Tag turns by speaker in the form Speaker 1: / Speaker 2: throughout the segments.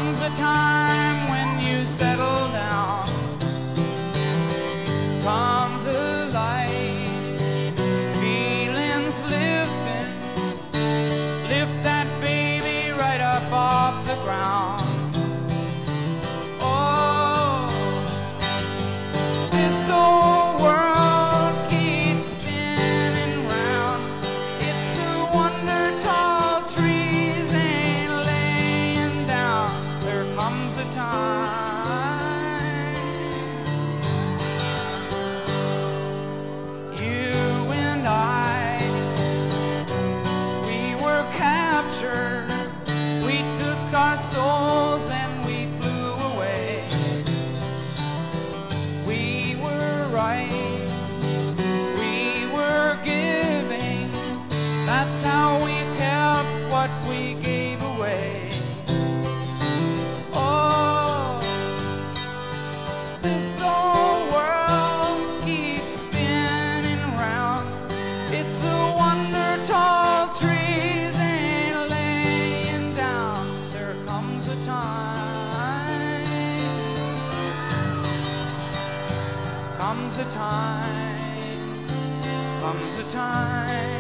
Speaker 1: comes a time when you settle down, comes a light, feelings lifting, lift that baby right up off the ground. Oh, this old world keeps spinning round. It's a wonder tall trees ain't laying down. There comes a time you and I, we were captured. We took our souls and we flew away. We were right, we were giving. That's how we kept what we gave away. Oh, this old world keeps spinning round. It's a wonder tall trees ain't laying down. There comes a time, comes a time, comes a time.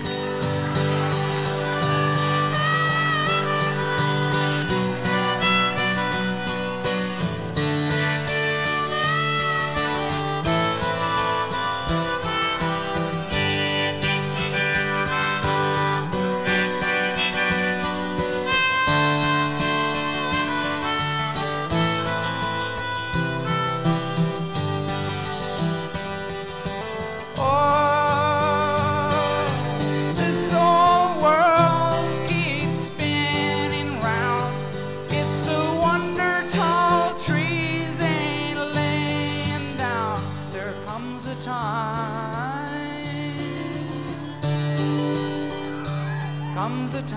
Speaker 1: This old world keeps spinning round. It's a wonder tall trees ain't laying down. There comes a time, comes a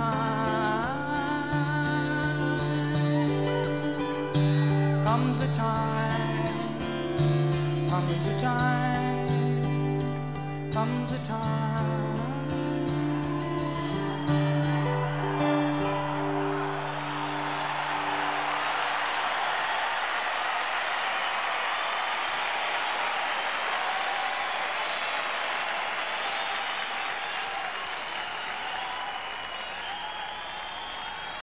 Speaker 1: time, comes a time, comes a time, comes a time.